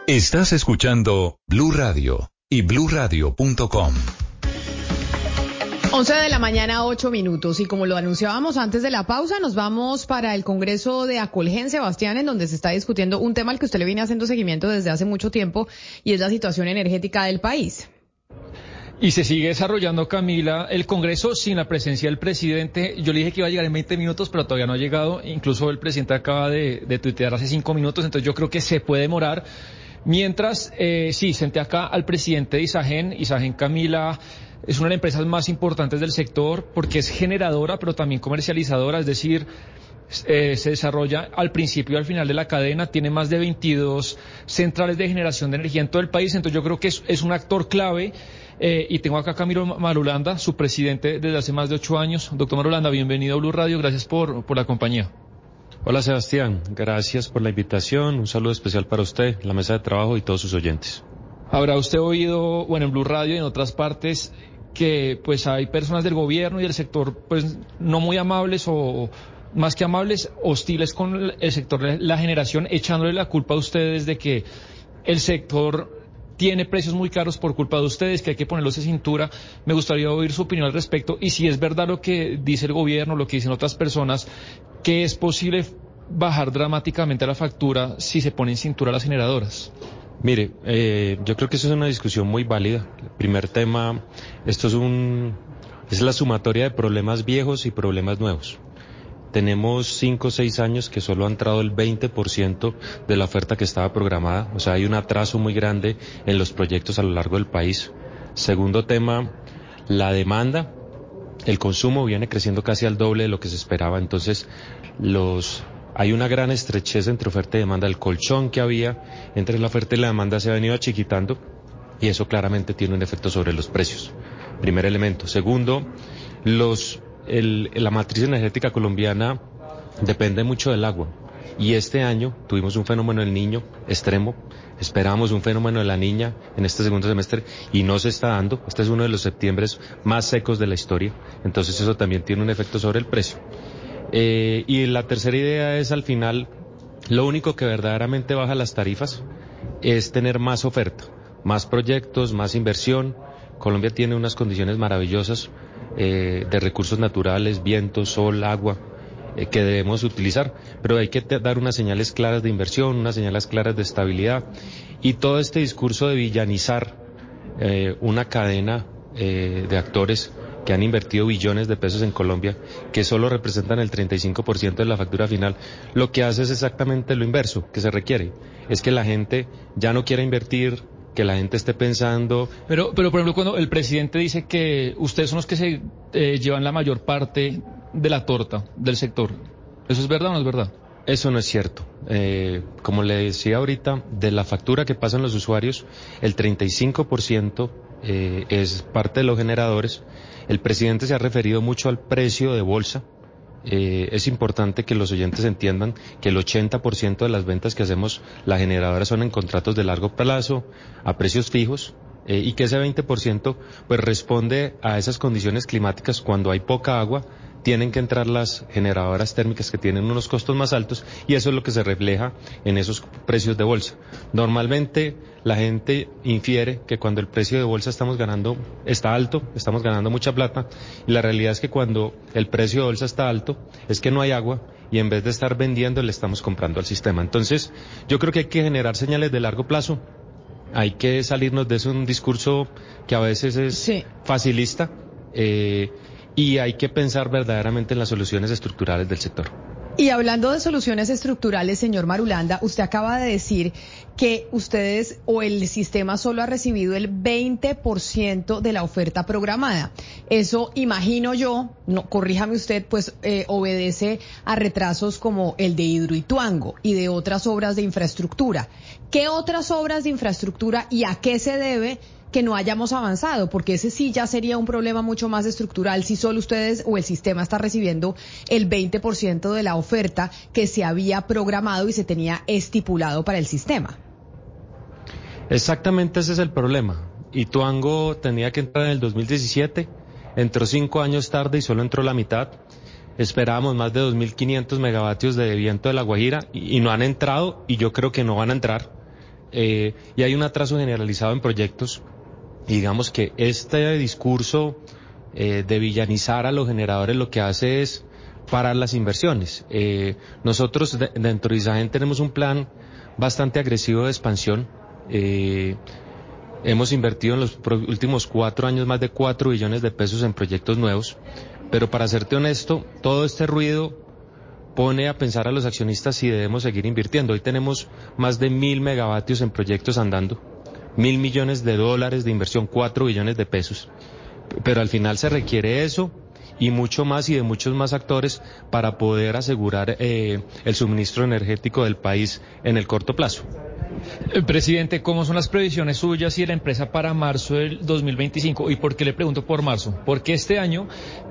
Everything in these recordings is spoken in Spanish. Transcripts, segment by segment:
Estás escuchando Blue Radio y bluradio.com. 11 de la mañana, 8 minutos, y como lo anunciábamos antes de la pausa, nos vamos para el Congreso de Acolgen, Sebastián, en donde se está discutiendo un tema al que usted le viene haciendo seguimiento desde hace mucho tiempo, y es la situación energética del país. Y se sigue desarrollando, Camila, el Congreso sin la presencia del presidente. Yo le dije que iba a llegar en 20 minutos, pero todavía no ha llegado. Incluso el presidente acaba de tuitear hace 5 minutos, entonces yo creo que se puede demorar. Mientras, sí, senté acá al presidente de Isagen. Isagen, Camila, es una de las empresas más importantes del sector porque es generadora, pero también comercializadora, es decir, se desarrolla al principio y al final de la cadena, tiene más de 22 centrales de generación de energía en todo el país, entonces yo creo que es un actor clave. Y tengo acá a Camilo Marulanda, su presidente desde hace más de 8 años. Doctor Marulanda, bienvenido a Blue Radio, gracias por la compañía. Hola Sebastián, gracias por la invitación, un saludo especial para usted, la mesa de trabajo y todos sus oyentes. Habrá usted oído, bueno, en Blue Radio y en otras partes, que pues hay personas del gobierno y del sector pues no muy amables o más que amables, hostiles con el sector de la generación, echándole la culpa a ustedes de que el sector tiene precios muy caros por culpa de ustedes, que hay que ponerlos de cintura. Me gustaría oír su opinión al respecto y si es verdad lo que dice el gobierno, lo que dicen otras personas, que es posible bajar dramáticamente la factura si se ponen cintura las generadoras. Mire, yo creo que eso es una discusión muy válida. El primer tema, esto es la sumatoria de problemas viejos y problemas nuevos. Tenemos 5 o 6 años que solo ha entrado el 20% de la oferta que estaba programada. O sea, hay un atraso muy grande en los proyectos a lo largo del país. Segundo tema, la demanda. El consumo viene creciendo casi al doble de lo que se esperaba. Entonces, hay una gran estrechez entre oferta y demanda. El colchón que había entre la oferta y la demanda se ha venido achiquitando y eso claramente tiene un efecto sobre los precios. Primer elemento. Segundo, la matriz energética colombiana depende mucho del agua y este año tuvimos un fenómeno del Niño extremo, esperábamos un fenómeno de la Niña en este segundo semestre y no se está dando. Este es uno de los septiembres más secos de la historia, entonces eso también tiene un efecto sobre el precio. Y la tercera idea es, al final, lo único que verdaderamente baja las tarifas es tener más oferta, más proyectos, más inversión. Colombia tiene unas condiciones maravillosas de recursos naturales, viento, sol, agua, que debemos utilizar, pero hay que dar unas señales claras de inversión, unas señales claras de estabilidad, y todo este discurso de villanizar una cadena de actores que han invertido billones de pesos en Colombia, que solo representan el 35% de la factura final, lo que hace es exactamente lo inverso que se requiere, es que la gente ya no quiera invertir, que la gente esté pensando. Pero por ejemplo, cuando el presidente dice que ustedes son los que se llevan la mayor parte de la torta del sector, ¿eso es verdad o no es verdad? Eso no es cierto. Como le decía ahorita, de la factura que pasan los usuarios, el 35% es parte de los generadores. El presidente se ha referido mucho al precio de bolsa. Es importante que los oyentes entiendan que el 80% de las ventas que hacemos la generadora son en contratos de largo plazo, a precios fijos, y que ese 20% pues responde a esas condiciones climáticas. Cuando hay poca agua, tienen que entrar las generadoras térmicas que tienen unos costos más altos y eso es lo que se refleja en esos precios de bolsa. Normalmente la gente infiere que cuando el precio de bolsa está alto, estamos ganando mucha plata, y la realidad es que cuando el precio de bolsa está alto es que no hay agua y en vez de estar vendiendo le estamos comprando al sistema. Entonces yo creo que hay que generar señales de largo plazo. Hay que salirnos de un discurso que a veces es facilista, y hay que pensar verdaderamente en las soluciones estructurales del sector. Y hablando de soluciones estructurales, señor Marulanda, usted acaba de decir que ustedes o el sistema solo ha recibido el 20% de la oferta programada. Eso, imagino yo, no, corríjame usted, pues obedece a retrasos como el de Hidroituango y de otras obras de infraestructura. ¿Qué otras obras de infraestructura y a qué se debe que no hayamos avanzado? Porque ese sí ya sería un problema mucho más estructural si solo ustedes o el sistema está recibiendo el 20% de la oferta que se había programado y se tenía estipulado para el sistema. Exactamente, ese es el problema. Hidroituango tenía que entrar en el 2017, entró 5 años tarde y solo entró la mitad. Esperábamos más de 2.500 megavatios de viento de La Guajira y no han entrado, y yo creo que no van a entrar. y hay un atraso generalizado en proyectos. Y digamos que este discurso de villanizar a los generadores lo que hace es parar las inversiones. Nosotros dentro de ISAGEN tenemos un plan bastante agresivo de expansión. Hemos invertido en los últimos 4 años más de 4 billones de pesos en proyectos nuevos, pero para serte honesto, todo este ruido pone a pensar a los accionistas si debemos seguir invirtiendo. Hoy tenemos más de 1.000 megavatios en proyectos andando, 1.000 millones de dólares de inversión, 4 billones de pesos, pero al final se requiere eso y mucho más y de muchos más actores para poder asegurar el suministro energético del país en el corto plazo. Presidente, ¿cómo son las previsiones suyas y de la empresa para marzo del 2025? ¿Y por qué le pregunto por marzo? Porque este año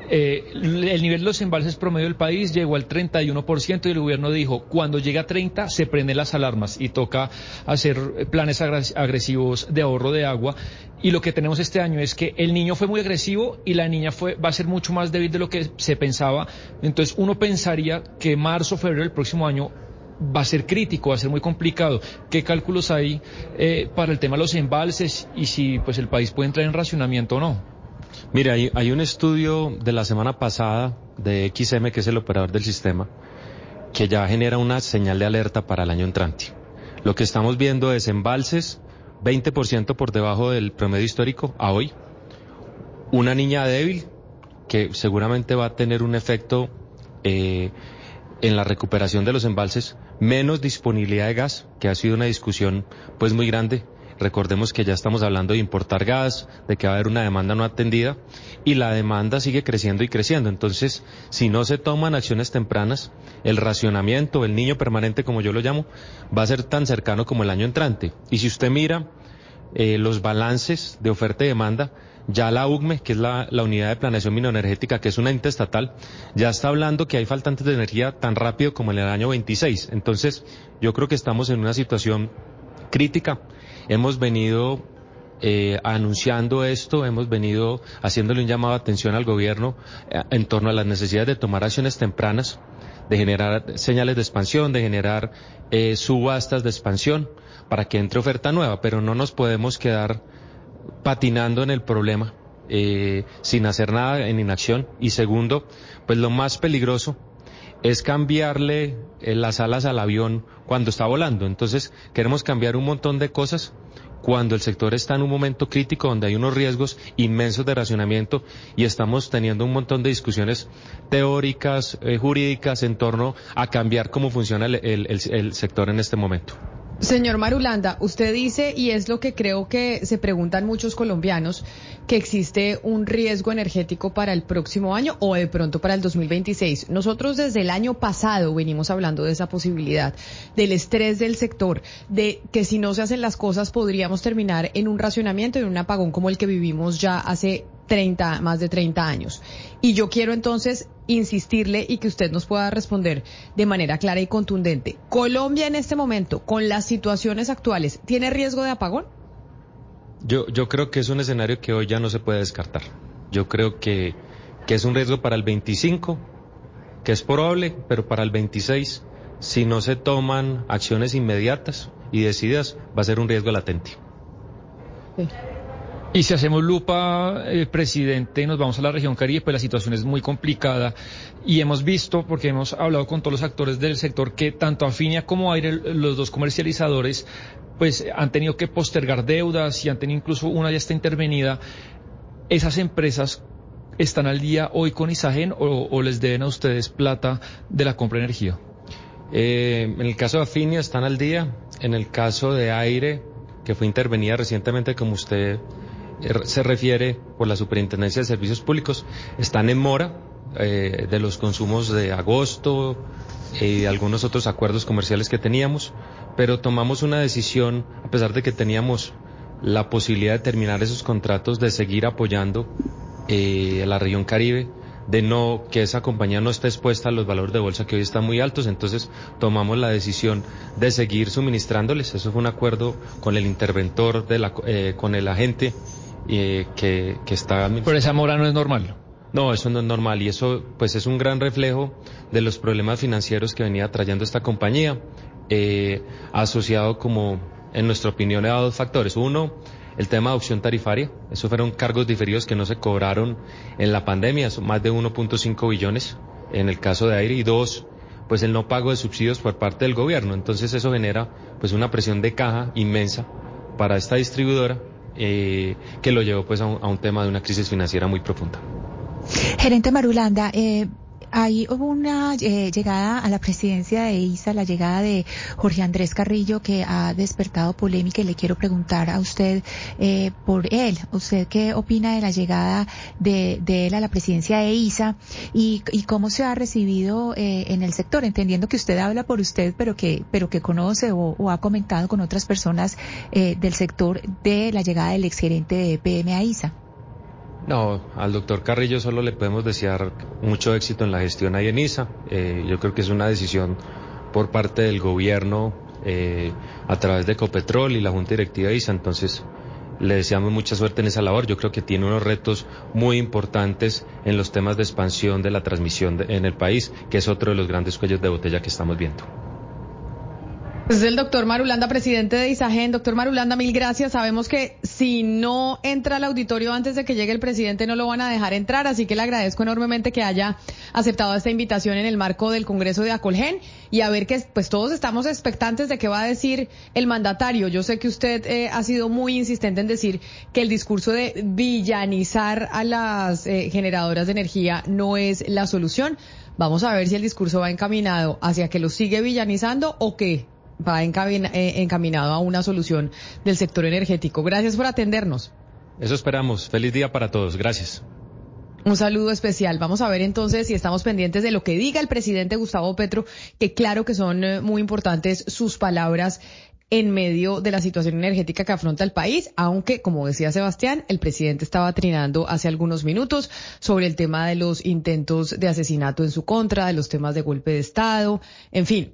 el nivel de los embalses promedio del país llegó al 31% y el gobierno dijo, cuando llega a 30 se prenden las alarmas y toca hacer planes agresivos de ahorro de agua. Y lo que tenemos este año es que el niño fue muy agresivo y la niña va a ser mucho más débil de lo que se pensaba. Entonces uno pensaría que marzo, febrero del próximo año va a ser crítico, va a ser muy complicado. ¿Qué cálculos hay para el tema de los embalses y si pues el país puede entrar en racionamiento o no? Mira, hay un estudio de la semana pasada de XM, que es el operador del sistema, que ya genera una señal de alerta para el año entrante. Lo que estamos viendo es embalses 20% por debajo del promedio histórico a hoy, una niña débil que seguramente va a tener un efecto en la recuperación de los embalses, menos disponibilidad de gas, que ha sido una discusión pues muy grande. Recordemos que ya estamos hablando de importar gas, de que va a haber una demanda no atendida y la demanda sigue creciendo y creciendo. Entonces, si no se toman acciones tempranas, el racionamiento, el niño permanente como yo lo llamo, va a ser tan cercano como el año entrante. Y si usted mira los balances de oferta y demanda, ya la UCME, que es la Unidad de Planeación Minoenergética, que es una ente estatal, ya está hablando que hay faltantes de energía tan rápido como en el año 26. Entonces, yo creo que estamos en una situación crítica. Hemos venido anunciando esto, hemos venido haciéndole un llamado de atención al gobierno en torno a las necesidades de tomar acciones tempranas, de generar señales de expansión, de generar subastas de expansión para que entre oferta nueva, pero no nos podemos quedar patinando en el problema sin hacer nada, en inacción. Y segundo, pues lo más peligroso es cambiarle las alas al avión cuando está volando. Entonces queremos cambiar un montón de cosas cuando el sector está en un momento crítico donde hay unos riesgos inmensos de racionamiento y estamos teniendo un montón de discusiones teóricas, jurídicas en torno a cambiar cómo funciona el sector en este momento. Señor Marulanda, usted dice, y es lo que creo que se preguntan muchos colombianos, que existe un riesgo energético para el próximo año o de pronto para el 2026. Nosotros desde el año pasado venimos hablando de esa posibilidad, del estrés del sector, de que si no se hacen las cosas podríamos terminar en un racionamiento, en un apagón como el que vivimos ya hace más de 30 años. Y yo quiero entonces insistirle y que usted nos pueda responder de manera clara y contundente. ¿Colombia en este momento, con las situaciones actuales, tiene riesgo de apagón? Yo creo que es un escenario que hoy ya no se puede descartar. Yo creo que es un riesgo para el 25, que es probable, pero para el 26, si no se toman acciones inmediatas y decididas, va a ser un riesgo latente. Sí. Y si hacemos lupa, presidente, y nos vamos a la región Caribe, pues la situación es muy complicada y hemos visto, porque hemos hablado con todos los actores del sector, que tanto Afinia como Aire, los dos comercializadores, pues han tenido que postergar deudas y han tenido incluso una ya está intervenida. ¿Esas empresas están al día hoy con ISAGEN o les deben a ustedes plata de la compra de energía? En el caso de Afinia están al día, en el caso de Aire, que fue intervenida recientemente, como usted se refiere, por la Superintendencia de Servicios Públicos, están en mora de los consumos de agosto y algunos otros acuerdos comerciales que teníamos, pero tomamos una decisión, a pesar de que teníamos la posibilidad de terminar esos contratos, de seguir apoyando a la región Caribe, de no que esa compañía no esté expuesta a los valores de bolsa que hoy están muy altos. Entonces tomamos la decisión de seguir suministrándoles. Eso fue un acuerdo con el interventor con el agente que está. Pero esa mora no es normal. No, eso no es normal y eso pues es un gran reflejo de los problemas financieros que venía trayendo esta compañía, asociado como en nuestra opinión, ha dado dos factores. Uno, el tema de opción tarifaria. Esos fueron cargos diferidos que no se cobraron en la pandemia, son más de 1.5 billones en el caso de aire. Y dos, pues el no pago de subsidios por parte del gobierno. Entonces eso genera pues una presión de caja inmensa para esta distribuidora que lo llevó pues a un tema de una crisis financiera muy profunda. Gerente Marulanda, ahí hubo una llegada a la presidencia de EISA, la llegada de Jorge Andrés Carrillo, que ha despertado polémica, y le quiero preguntar a usted por él. ¿Usted qué opina de la llegada de él a la presidencia de EISA y cómo se ha recibido en el sector? Entendiendo que usted habla por usted, pero que conoce o ha comentado con otras personas del sector de la llegada del exgerente de EPM a EISA. No, al doctor Carrillo solo le podemos desear mucho éxito en la gestión ahí en ISA. Yo creo que es una decisión por parte del gobierno a través de Ecopetrol y la Junta Directiva de ISA, entonces le deseamos mucha suerte en esa labor. Yo creo que tiene unos retos muy importantes en los temas de expansión de la transmisión en el país, que es otro de los grandes cuellos de botella que estamos viendo. Es el doctor Marulanda, presidente de ISAGEN. Doctor Marulanda, mil gracias. Sabemos que si no entra al auditorio antes de que llegue el presidente no lo van a dejar entrar, así que le agradezco enormemente que haya aceptado esta invitación en el marco del Congreso de Acolgen, y a ver que pues todos estamos expectantes de qué va a decir el mandatario. Yo sé que usted ha sido muy insistente en decir que el discurso de villanizar a las generadoras de energía no es la solución. Vamos a ver si el discurso va encaminado hacia que lo sigue villanizando o qué va encaminado a una solución del sector energético. Gracias por atendernos. Eso esperamos. Feliz día para todos. Gracias. Un saludo especial. Vamos a ver entonces si estamos pendientes de lo que diga el presidente Gustavo Petro, que claro que son muy importantes sus palabras en medio de la situación energética que afronta el país, aunque, como decía Sebastián, el presidente estaba trinando hace algunos minutos sobre el tema de los intentos de asesinato en su contra, de los temas de golpe de Estado, en fin.